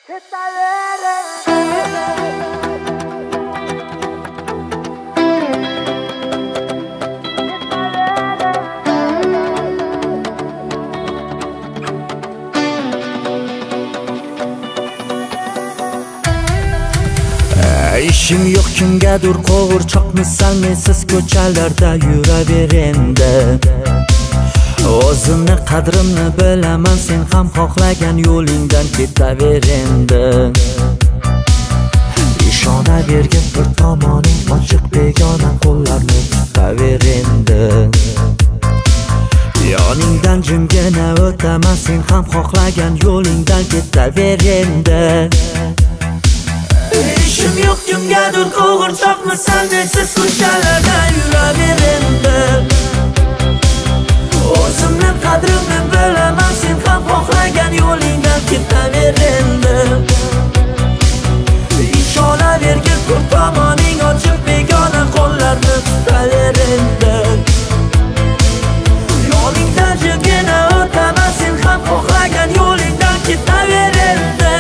İşim yo'q kimgadir qo'g'irchoqmisan mensiz ko'chalarda yuraver endi. O'zimni qadrimni bilaman, sen ham xohlagan yo'lingdan ketaver endi. Ishonavergin bir tomoning ochiq, begona qo'llarni tutaver endi. Yoningdan jimgina o'taman, sen ham xohlagan yo'lingdan ketaver endi. İşim yo'q kimgadir qo'g'irchoqmisan mensiz ko'chalarda yuraver endi. O'zimni qadrimni bilaman, sen ham xohlagan yo'lingdan ketaver endi. Ishonavergin bir tomoning ochiq, begona qo'llarni tutaver endi. Yoningdan jimgina o'taman, sen ham xohlagan yo'lingdan ketaver endi.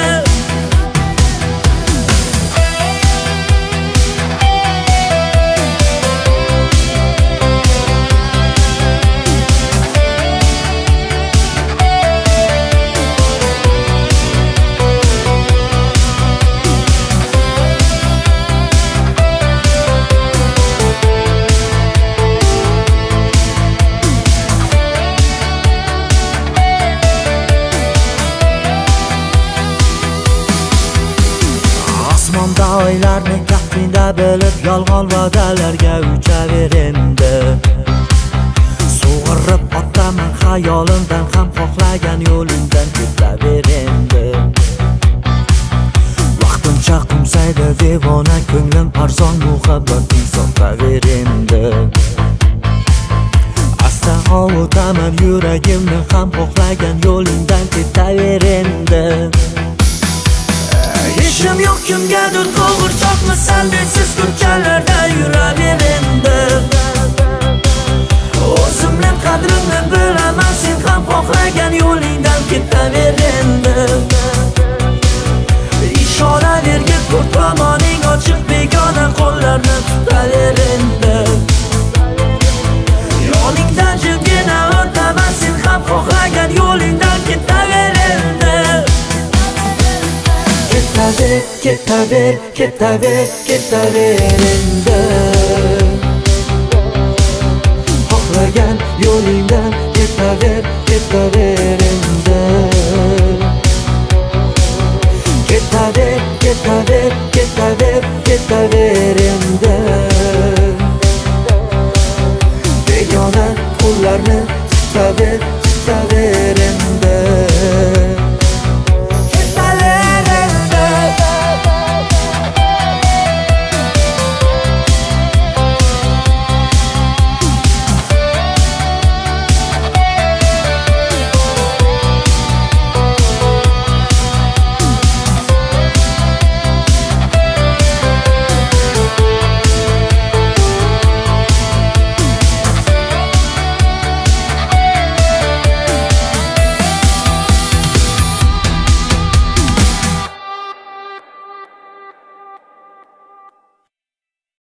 Osmonda oylarni kaftida bilib yolg'on va'dalarga uchaver endi. Sug'urib otaman xayolimdan, ham xohlagan yo'lingdan ketaver endi. Vaqtincha qumsaydi devona ko'nglim, arzon muhabbating sotaver endi. Asta ovutaman yuragimni, ham xohlagan yo'lingdan ketaver endi. İşim yo'q kimgadir qo'g'irchoqmisan mensiz ko'chalarda yuraver endi. O'zimni qadrimni bilaman, sen ham xohlagan yo'lingdan ketaver endi. Ishonavergin bir tomoning ochiq, begona qo'llarni tutaver endi. Yoningdan jimgina o'taman, sen ham xohlagan yo'lingdan ketaver endi. Ketaver, ketaver, ketaver endi. Xohlagan yo'lingdan ketaver, ketaver endi.